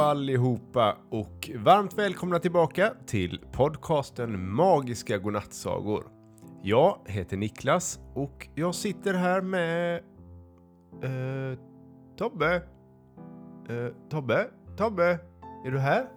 allihopa och varmt välkomna tillbaka till podcasten Magiska godnattsagor. Jag heter Niklas och jag sitter här med Tobbe. Tobbe, är du här?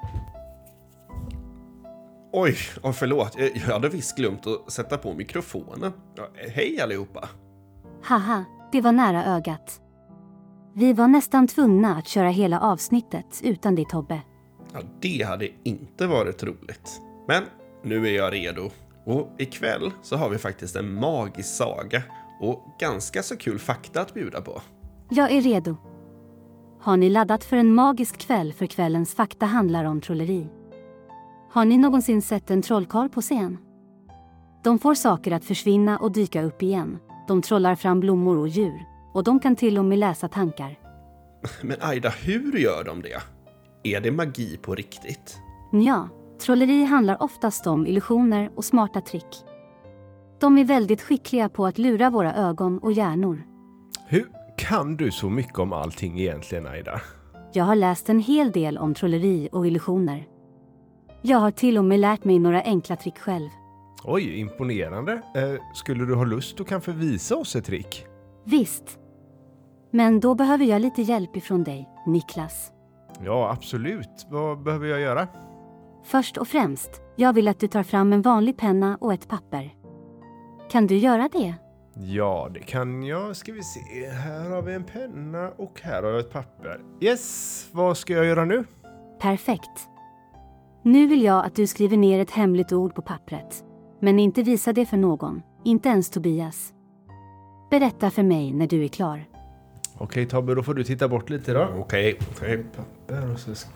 Oj, förlåt. Jag hade visst glömt att sätta på mikrofonen. Hej allihopa. Haha, det var nära ögat. Vi var nästan tvungna att köra hela avsnittet utan dig, Tobbe. Ja, det hade inte varit roligt. Men nu är jag redo. Och ikväll så har vi faktiskt en magisk saga och ganska så kul fakta att bjuda på. Jag är redo. Har ni laddat för en magisk kväll, för kvällens fakta handlar om trolleri? Har ni någonsin sett en trollkarl på scen? De får saker att försvinna och dyka upp igen. De trollar fram blommor och djur. Och de kan till och med läsa tankar. Men Aida, hur gör de det? Är det magi på riktigt? Ja, trolleri handlar oftast om illusioner och smarta trick. De är väldigt skickliga på att lura våra ögon och hjärnor. Hur kan du så mycket om allting egentligen, Aida? Jag har läst en hel del om trolleri och illusioner. Jag har till och med lärt mig några enkla trick själv. Oj, imponerande. Skulle du ha lust att kanske visa oss ett trick? Visst. Men då behöver jag lite hjälp ifrån dig, Niklas. Ja, absolut. Vad behöver jag göra? Först och främst, jag vill att du tar fram en vanlig penna och ett papper. Kan du göra det? Ja, det kan jag. Ska vi se. Här har vi en penna och här har jag ett papper. Yes, vad ska jag göra nu? Perfekt. Nu vill jag att du skriver ner ett hemligt ord på pappret. Men inte visa det för någon, inte ens Tobias. Berätta för mig när du är klar. Okej, Tobbe, då får du titta bort lite då. Okej. Papper och så...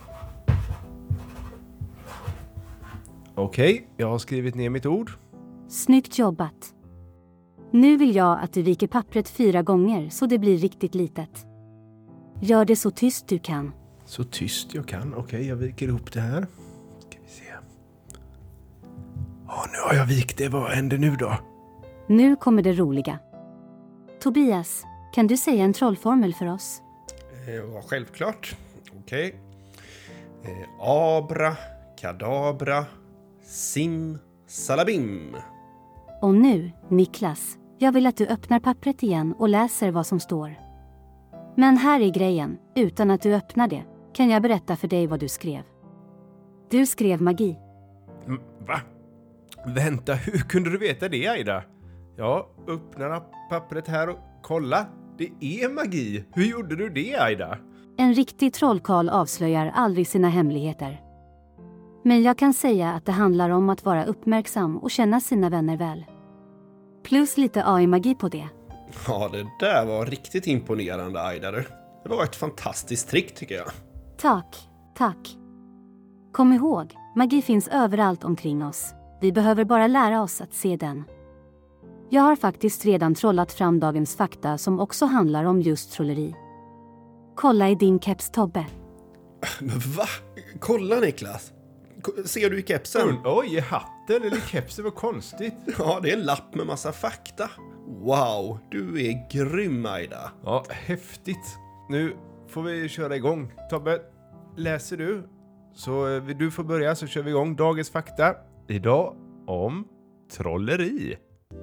Okej, jag har skrivit ner mitt ord. Snyggt jobbat. Nu vill jag att du viker pappret 4 gånger så det blir riktigt litet. Gör det så tyst du kan. Så tyst jag kan. Okej, jag viker ihop det här. Ska vi se. Ja, nu har jag vikt det. Vad händer nu då? Nu kommer det roliga. Tobias, kan du säga en trollformel för oss? Ja, självklart. Okej. Abra, kadabra, sim, salabim. Och nu, Niklas, jag vill att du öppnar pappret igen och läser vad som står. Men här är grejen, utan att du öppnar det, kan jag berätta för dig vad du skrev. Du skrev magi. Va? Vänta, hur kunde du veta det, Aida? Ja, öppna pappret här och kolla. Det är magi. Hur gjorde du det, Aida? En riktig trollkarl avslöjar aldrig sina hemligheter. Men jag kan säga att det handlar om att vara uppmärksam och känna sina vänner väl. Plus lite AI-magi på det. Ja, det där var riktigt imponerande, Aida. Det var ett fantastiskt trick tycker jag. Tack. Kom ihåg, magi finns överallt omkring oss. Vi behöver bara lära oss att se den. Jag har faktiskt redan trollat fram dagens fakta som också handlar om just trolleri. Kolla i din keps, Tobbe. Men va? Kolla, Niklas. Ser du i kepsen? Oj, i hatten eller kepsen, var konstigt. Ja, det är en lapp med massa fakta. Wow, du är grym, Aida. Ja, häftigt. Nu får vi köra igång. Tobbe, läser du? Så du får börja så kör vi igång dagens fakta. Idag om trolleri.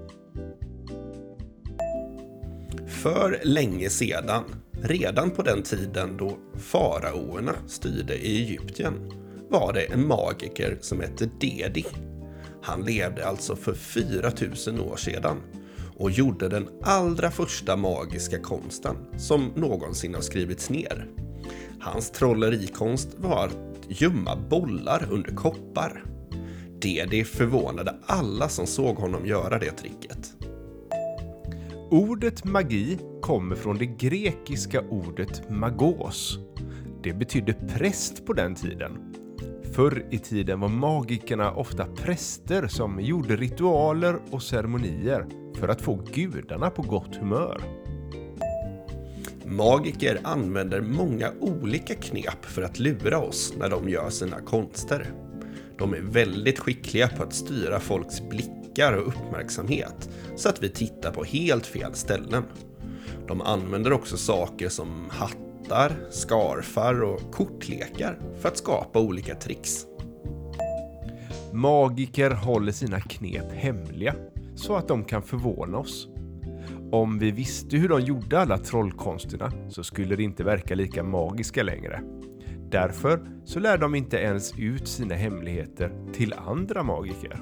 För länge sedan, redan på den tiden då faraoerna styrde i Egypten, var det en magiker som hette Dedi. Han levde alltså för 4000 år sedan och gjorde den allra första magiska konsten som någonsin har skrivits ner. Hans trollerikonst var att gömma bollar under koppar. Dedi förvånade alla som såg honom göra det tricket. Ordet magi kommer från det grekiska ordet magos. Det betydde präst på den tiden. Förr i tiden var magikerna ofta präster som gjorde ritualer och ceremonier för att få gudarna på gott humör. Magiker använder många olika knep för att lura oss när de gör sina konster. De är väldigt skickliga på att styra folks blickar och uppmärksamhet så att vi tittar på helt fel ställen. De använder också saker som hatt hattar, skarfar och kortlekar för att skapa olika tricks. Magiker håller sina knep hemliga så att de kan förvåna oss. Om vi visste hur de gjorde alla trollkonsterna så skulle det inte verka lika magiska längre. Därför så lär de inte ens ut sina hemligheter till andra magiker.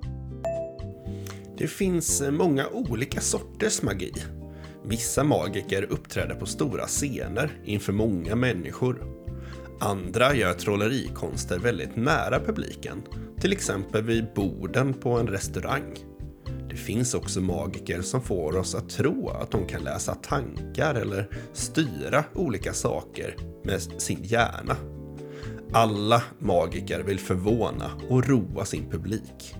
Det finns många olika sorters magi. Vissa magiker uppträder på stora scener inför många människor. Andra gör trollerikonster väldigt nära publiken, till exempel vid borden på en restaurang. Det finns också magiker som får oss att tro att de kan läsa tankar eller styra olika saker med sin hjärna. Alla magiker vill förvåna och roa sin publik.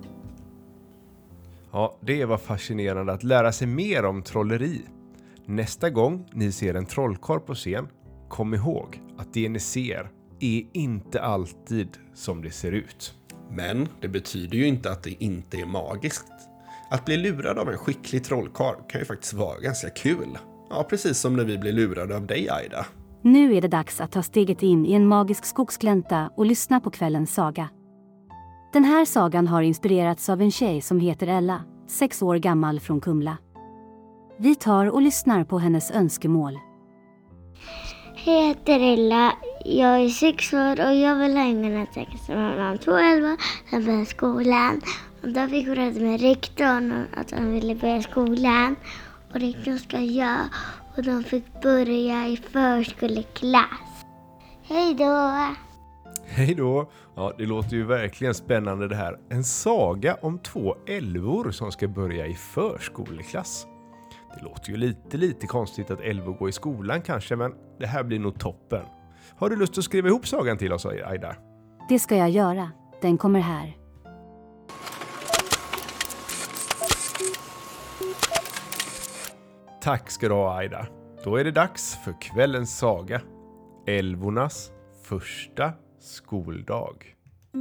Ja, det var fascinerande att lära sig mer om trolleri. Nästa gång ni ser en trollkarl på scen, kom ihåg att det ni ser är inte alltid som det ser ut. Men det betyder ju inte att det inte är magiskt. Att bli lurad av en skicklig trollkarl kan ju faktiskt vara ganska kul. Ja, precis som när vi blir lurade av dig, Aida. Nu är det dags att ta steget in i en magisk skogsglänta och lyssna på kvällens saga. Den här sagan har inspirerats av en tjej som heter Ella, 6 år gammal från Kumla. Vi tar och lyssnar på hennes önskemål. Jag heter Ella, jag är 6 år och jag vill ha ämnena säkert som mamma 2-11, sen började skolan. Och då fick jag reda med rektorn att han ville börja skolan. Och rektorn ska jag och de fick börja i förskoleklass. Hej då! Hej då! Ja, det låter ju verkligen spännande det här. En saga om 2 älvor som ska börja i förskoleklass. Det låter ju lite konstigt att älvor går i skolan kanske, men det här blir nog toppen. Har du lust att skriva ihop sagan till oss, Aida? Det ska jag göra. Den kommer här. Tack ska du ha, Aida. Då är det dags för kvällens saga. Älvornas första skoldag.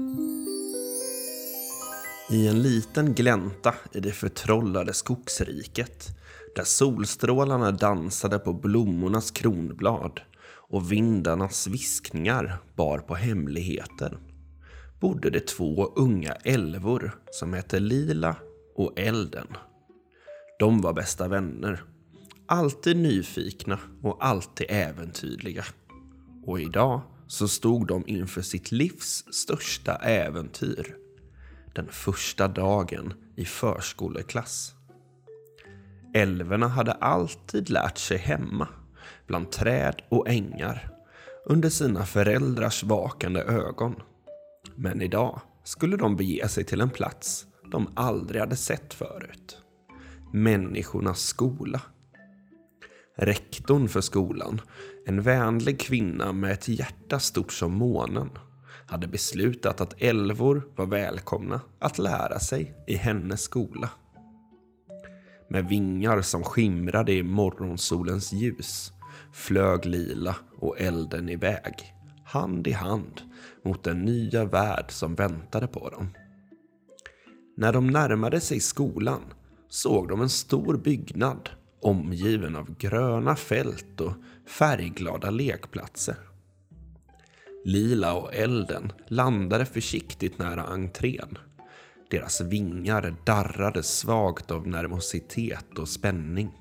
I en liten glänta i det förtrollade skogsriket, där solstrålarna dansade på blommornas kronblad och vindarnas viskningar bar på hemligheter, bodde det 2 unga älvor som hette Lila och Elden. De var bästa vänner, alltid nyfikna och alltid äventyrliga. Och idag så stod de inför sitt livs största äventyr. Den första dagen i förskoleklass. Älvorna hade alltid lärt sig hemma, bland träd och ängar, under sina föräldrars vakande ögon. Men idag skulle de bege sig till en plats de aldrig hade sett förut. Människornas skola. Rektorn för skolan, en vänlig kvinna med ett hjärta stort som månen, hade beslutat att älvor var välkomna att lära sig i hennes skola. Med vingar som skimrade i morgonsolens ljus flög Lila och Elden iväg, hand i hand, mot den nya värld som väntade på dem. När de närmade sig skolan såg de en stor byggnad omgiven av gröna fält och färgglada lekplatser. Lila och Elden landade försiktigt nära entrén. Deras vingar darrade svagt av nervositet och spänning.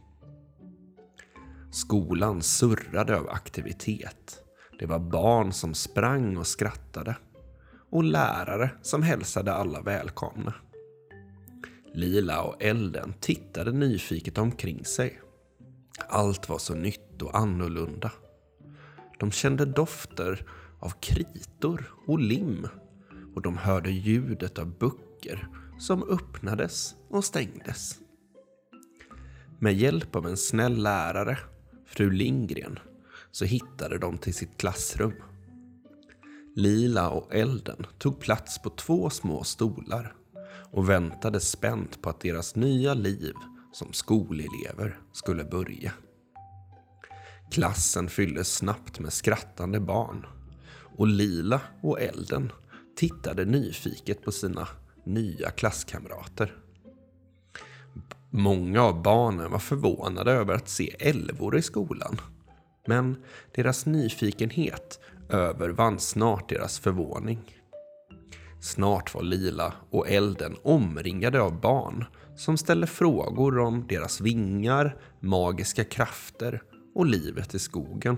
Skolan surrade av aktivitet. Det var barn som sprang och skrattade och lärare som hälsade alla välkomna. Lila och Elden tittade nyfiket omkring sig. Allt var så nytt och annorlunda. De kände dofter av kritor och lim och de hörde ljudet av böcker som öppnades och stängdes. Med hjälp av en snäll lärare, fru Lindgren, så hittade de till sitt klassrum. Lila och Elden tog plats på 2 små stolar och väntade spänt på att deras nya liv som skolelever skulle börja. Klassen fylldes snabbt med skrattande barn och Lila och Elden tittade nyfiket på sina nya klasskamrater. Många av barnen var förvånade över att se älvor i skolan. Men deras nyfikenhet övervann snart deras förvåning. Snart var Lila och Elden omringade av barn som ställde frågor om deras vingar, magiska krafter och livet i skogen.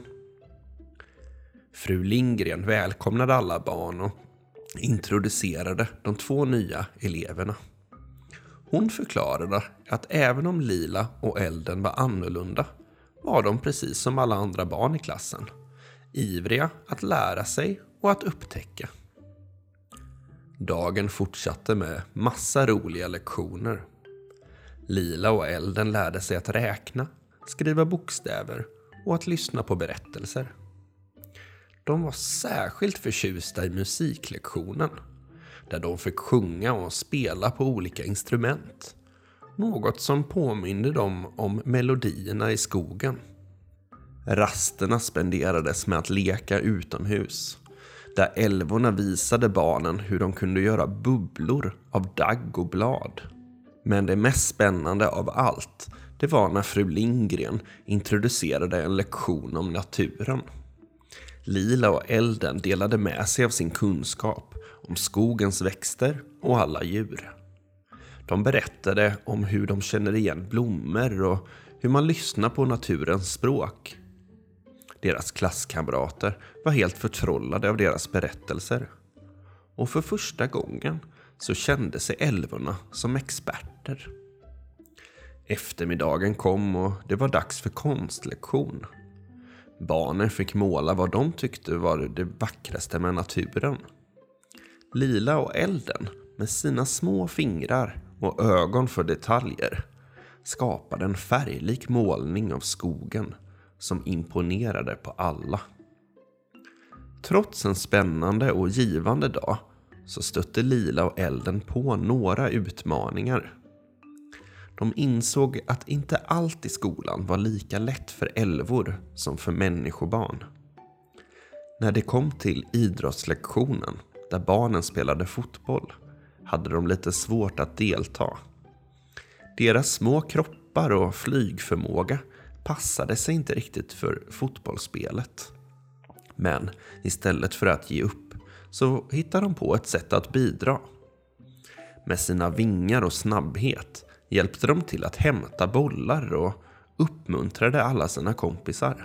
Fru Lindgren välkomnade alla barn och introducerade de 2 nya eleverna. Hon förklarade att även om Lila och Elden var annorlunda var de precis som alla andra barn i klassen, ivriga att lära sig och att upptäcka. Dagen fortsatte med massa roliga lektioner. Lila och Elden lärde sig att räkna, skriva bokstäver och att lyssna på berättelser. De var särskilt förtjusta i musiklektionen, där de fick sjunga och spela på olika instrument. Något som påminde dem om melodierna i skogen. Rasterna spenderades med att leka utomhus, där älvorna visade barnen hur de kunde göra bubblor av dagg och blad. Men det mest spännande av allt, det var när fru Lindgren introducerade en lektion om naturen. Lila och Elden delade med sig av sin kunskap om skogens växter och alla djur. De berättade om hur de känner igen blommor och hur man lyssnar på naturens språk. Deras klasskamrater var helt förtrollade av deras berättelser. Och för första gången så kände sig älvorna som experter. Eftermiddagen kom och det var dags för konstlektion. Barnen fick måla vad de tyckte var det vackraste med naturen. Lila och Elden med sina små fingrar och ögon för detaljer skapade en färglik målning av skogen som imponerade på alla. Trots en spännande och givande dag så stötte Lila och Elden på några utmaningar. De insåg att inte allt i skolan var lika lätt för älvor som för människobarn. När det kom till idrottslektionen, där barnen spelade fotboll, hade de lite svårt att delta. Deras små kroppar och flygförmåga passade sig inte riktigt för fotbollsspelet. Men istället för att ge upp så hittade de på ett sätt att bidra. Med sina vingar och snabbhet hjälpte de till att hämta bollar och uppmuntrade alla sina kompisar.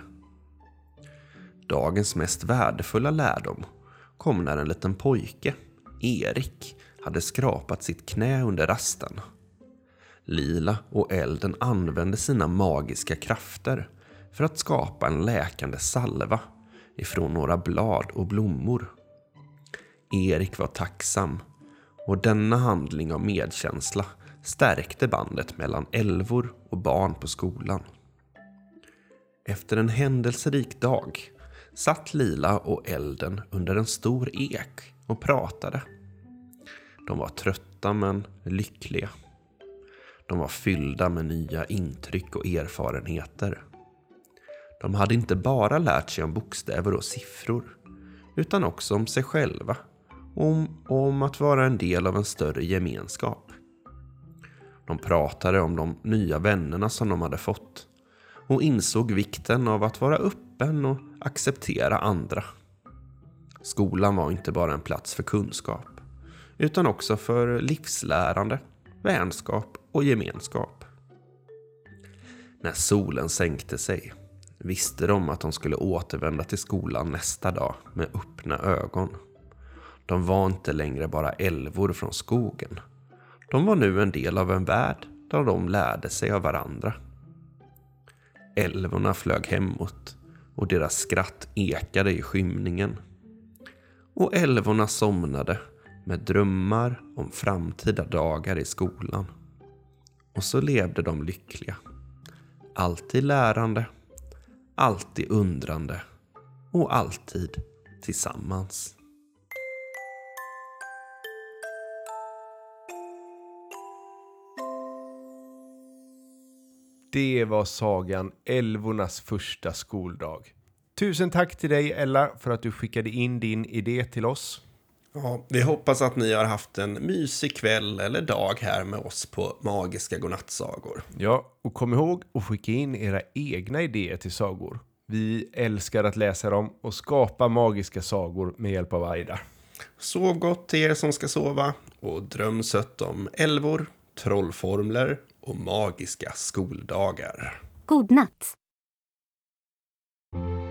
Dagens mest värdefulla lärdom kom när en liten pojke, Erik, hade skrapat sitt knä under rasten. Lila och Elden använde sina magiska krafter för att skapa en läkande salva ifrån några blad och blommor. Erik var tacksam och denna handling av medkänsla stärkte bandet mellan älvor och barn på skolan. Efter en händelserik dag satt Lila och Elden under en stor ek och pratade. De var trötta men lyckliga. De var fyllda med nya intryck och erfarenheter. De hade inte bara lärt sig om bokstäver och siffror, utan också om sig själva och om att vara en del av en större gemenskap. De pratade om de nya vännerna som de hade fått och insåg vikten av att vara öppen och acceptera andra. Skolan var inte bara en plats för kunskap, utan också för livslärande, vänskap och gemenskap. När solen sänkte sig visste de att de skulle återvända till skolan nästa dag med öppna ögon. De var inte längre bara älvor från skogen. De var nu en del av en värld där de lärde sig av varandra. Älvorna flög hemåt och deras skratt ekade i skymningen. Och älvorna somnade med drömmar om framtida dagar i skolan. Och så levde de lyckliga. Alltid lärande, alltid undrande och alltid tillsammans. Det var sagan Älvornas första skoldag. Tusen tack till dig, Ella, för att du skickade in din idé till oss. Ja, vi hoppas att ni har haft en mysig kväll eller dag här med oss på Magiska godnattsagor. Ja, och kom ihåg att skicka in era egna idéer till sagor. Vi älskar att läsa dem och skapa magiska sagor med hjälp av Aida. Sov gott till er som ska sova och dröm sött om älvor, trollformler och magiska skoldagar. God natt!